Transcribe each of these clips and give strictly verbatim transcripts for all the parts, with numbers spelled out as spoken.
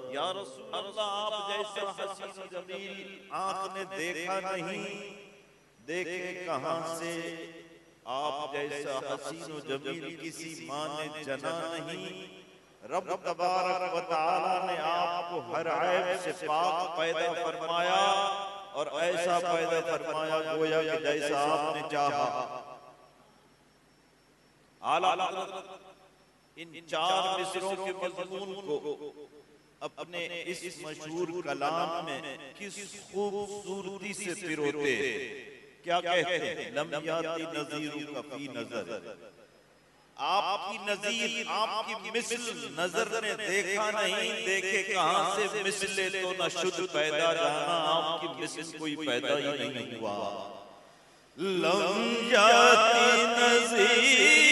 یا رسول اللہ آپ جیسا حسین و جمیل آنکھ نے دیکھا نہیں، دیکھے کہاں سے؟ آپ جیسا حسین و جمیل کسی ماں نے جنا نہیں۔ رب تبارک و تعالی نے آپ کو ہر عیب سے پاک پیدا فرمایا، اور ایسا پیدا فرمایا گویا کہ جیسا آپ نے چاہا۔ اعلیٰ حضرت ان چار مصروں کے مضمون کو اپنے اس مشہور کلام میں کس خوبصورتی سے پروتے، کیا کہتے ہیں؟ لم یاتی نظیرک فی نظر، آپ کی نظیر، آپ کی مثل نظر نے دیکھا نہیں، دیکھے کہاں سے؟ مثل تو نہ شد پیدا جانا، آپ کی مثل کوئی پیدا ہی نہیں ہوا۔ لم یاتی نظیر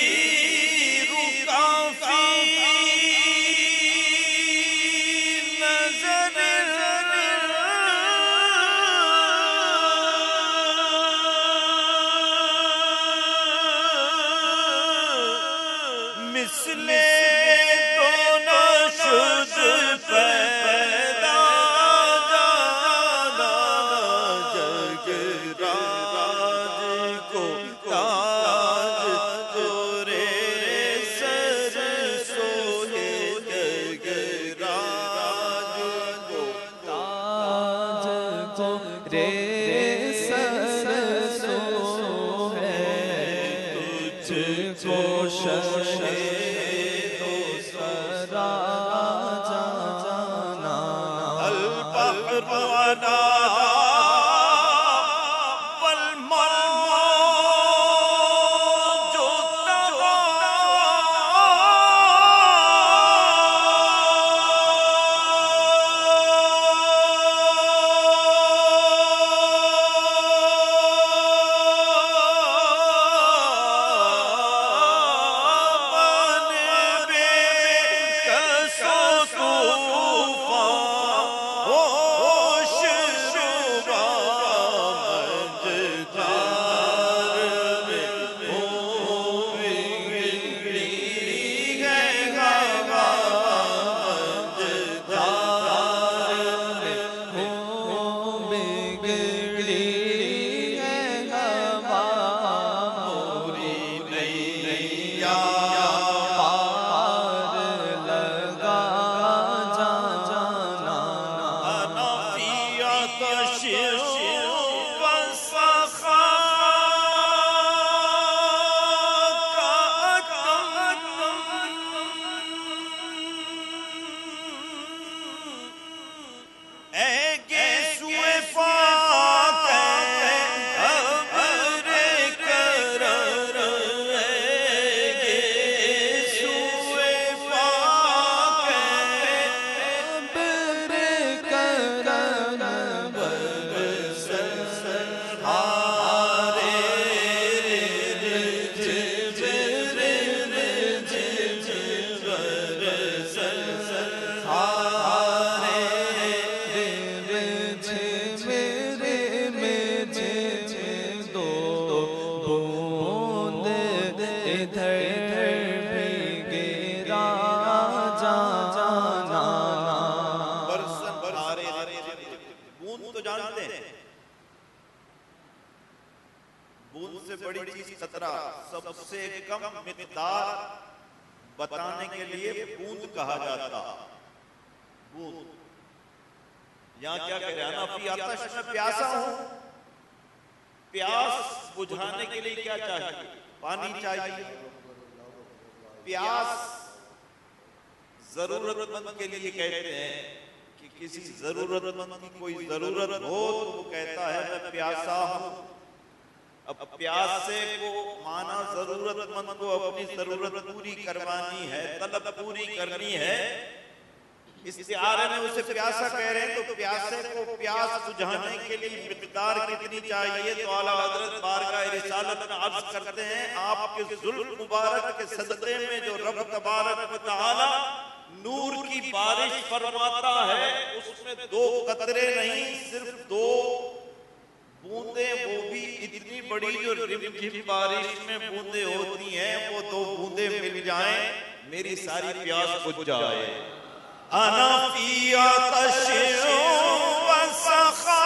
سب سے کم مقدار بتانے کے لیے بوند کہا جاتا۔ بوند یہاں کیا کہہ رہے ہیں؟ انا فی آتش، میں پیاسا ہوں۔ پیاس بجھانے کے لیے کیا چاہیے؟ پانی چاہیے۔ پیاس ضرورت مند کے لیے کہتے ہیں کہ کسی ضرورت مند کی کوئی ضرورت ہو تو وہ کہتا ہے میں پیاسا ہوں۔ اب پیاسے کو مانا ضرورت مند کو اپنی ضرورت پوری کروانی ہے، طلب پوری کرنی ہے۔ استعارے میں اسے پیاسا کہہ رہے ہیں، تو پیاسے کو پیاس بجھانے کے لیے مقدار کتنی چاہیے؟ تو اعلیٰ حضرت بارگاہ رسالت میں عرض کرتے ہیں آپ کے زلف مبارک کے صدقے میں جو رب تبارک و تعالی نور کی بارش فرماتا ہے، اس میں دو قطرے نہیں، صرف دو بوندیں، وہ بھی اتنی بڑی جو رم جھم بارش میں بوندیں ہوتی ہیں، وہ دو بوندیں مل جائیں میری ساری پیاس بجھ جائے۔ انا فی عطش وسخا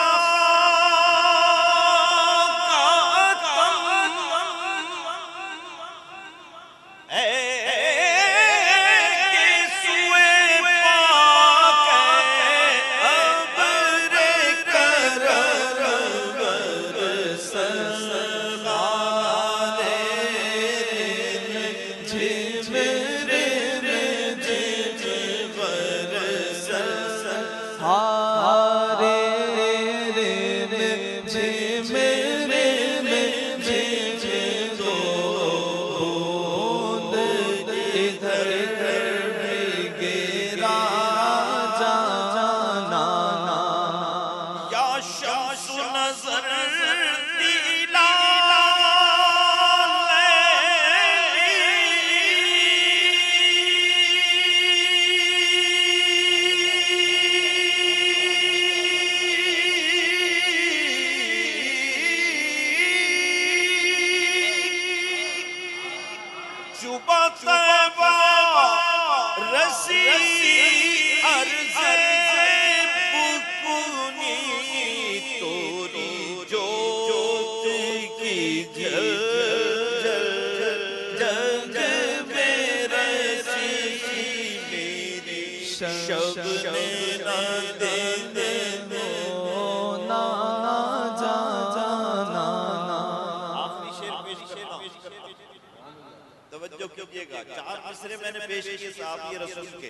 توجہ کیجئے گا، چار مصرے میں نے پیش کیے صحابی رسول کے،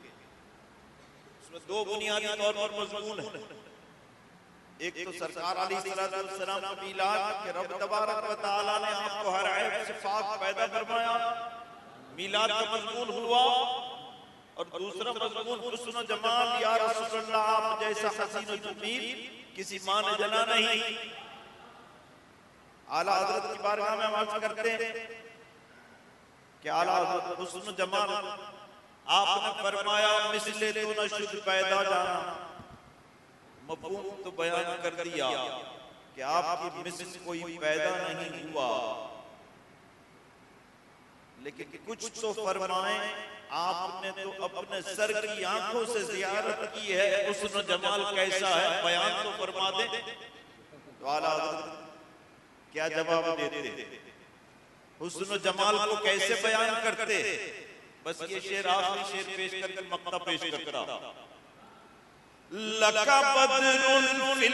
اس میں دو بنیادی طور پر مضمون ہیں۔ ایک تو سرکار علیہ السلام کا میلاد کہ رب تبارک و تعالیٰ نے آپ کو ہر عیب سے پاک پیدا فرمایا، میلاد کا مضمون ہوا، اور دوسرا مضمون حسن و جمال، یا رسول اللہ آپ جیسا حسین و جمیل کسی ماں نے جنا نہیں۔ اعلیٰ حضرت کی بارگاہ میں عرض کرتے ہیں کہ اعلیٰ حضرت حسن و جمال آپ نے فرمایا مثل تو نہ شد پیدا جانا، مفہوم تو بیان کر دیا کہ آپ کی مثل کوئی پیدا نہیں ہوا، لیکن کچھ تو فرمائیں آپ نے تو اپنے سر کی آنکھوں سے زیارت کی ہے، حسن و جمال کیسا ہے بیان تو فرما دیں۔ تو اعلیٰ حضرت کیا جواب دیتے؟ حسن و جمال کو کیسے بیان کرتے؟ بس یہ شعر آخری شعر پیش کر کے مقطع پیش کرتا۔ لَكَ بَدْرٌ فِي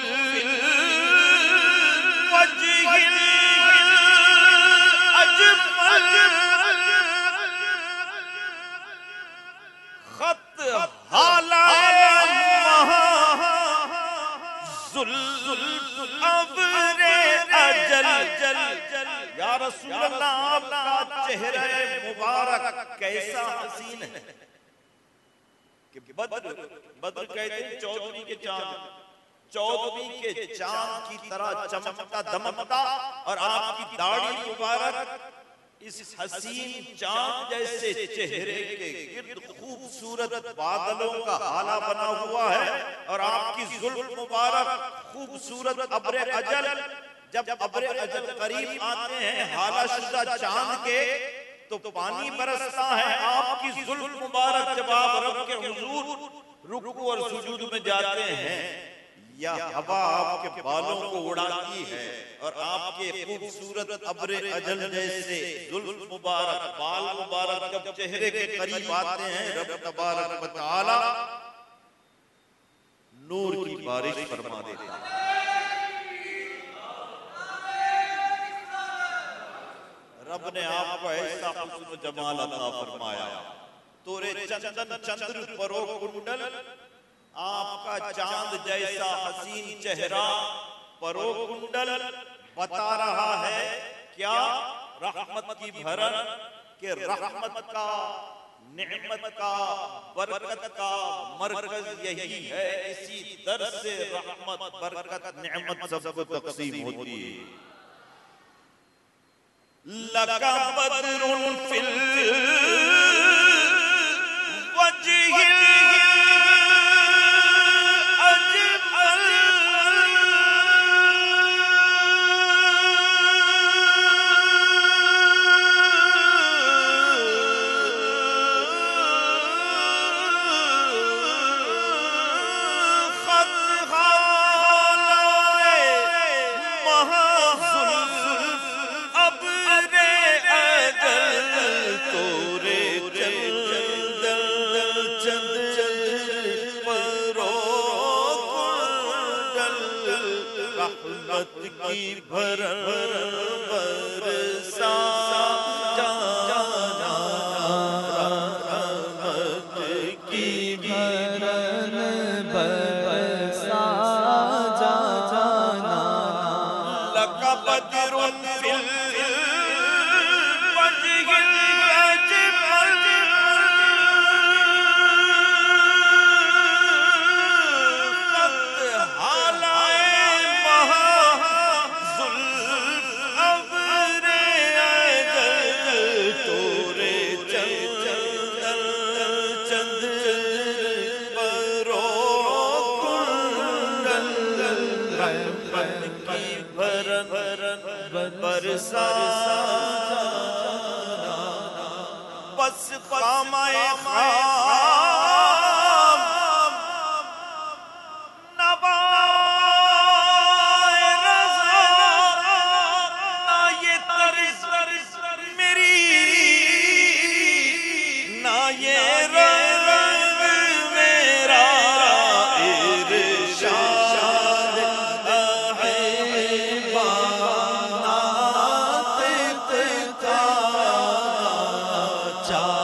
الْوَجْهِ الْأَجْمَلِ خط حالائے ذوالعبر اجل، یا رسول اللہ آپ کا چہرہ مبارک کیسا حسین ہے کہ بدر بدر کہتے ہیں چودھویں کے چاند، چودھویں کے چاند کی طرح چمکتا دمکتا، اور آپ کی داڑھی مبارک اس حسین چاند جیسے چہرے کے گرد خوبصورت بادلوں کا حالہ بنا ہوا ہے، اور آپ کی زلف مبارک خوبصورت ابر اجل، جب ابر اجل قریب آتے ہیں حالہ شدہ چاند کے تو پانی برستا ہے، آپ کی زلف مبارک جب آپ رب کے حضور رکوع اور سجود میں جاتے ہیں یا ہوا آپ کے بالوں کو اڑاتی ہے، اور آپ کے خوبصورت ابر اجل جیسے زلف مبارک بال مبارک جب چہرے کے قریب آتے ہیں، رب تبارک و تعالی نور کی بارش فرما دیتا ہے۔ رب نے آپ کو ایسا حسن و جمال عطا فرمایا، تورے چندن چندر پرو کنڈل، آپ کا چاند جیسا حسین چہرہ پرو کنڈل بتا رہا ہے کیا؟ رحمت کی بھرن، کہ رحمت کا، نعمت کا، برکت کا مرکز یہی ہے، اسی در سے رحمت برکت نعمت سب کو تقسیم ہوتی ہے۔ لَكَ بَدْرٌ فِي الْوَجْهِ الْأَجْمَلِ کی بھرن برسا جانا رحمت کی بھرن برسا جانا لک بدر فی برسا بس خامہ خام نوائے رضا نہ یہ طرز میری نہ یہ رنگ میرا ارشاد چار